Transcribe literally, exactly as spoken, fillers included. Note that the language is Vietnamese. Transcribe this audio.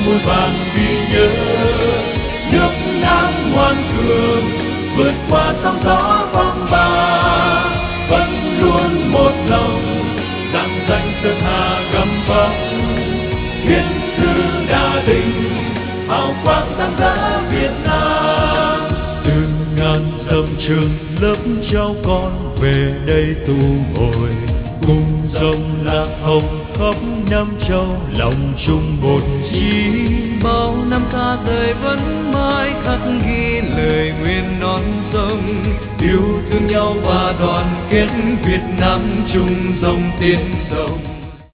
muôn vàn ghi nhớ. Nước Nam ngoan cường vượt qua sóng gió phong ba, vẫn luôn một lòng dang danh sơn hà gầm vóc. Thiên thư đa tình hào quang sáng rỡ Việt Nam. Từ ngàn dặm trường lớp cháu con về đây tụ hội, cùng dòng lạc hồng khắp Nam Châu lòng chung một chí. Bao năm xa rời vẫn mãi khắc ghi lời nguyện non sông, yêu thương nhau và đoàn kết Việt Nam chung dòng tiến sông.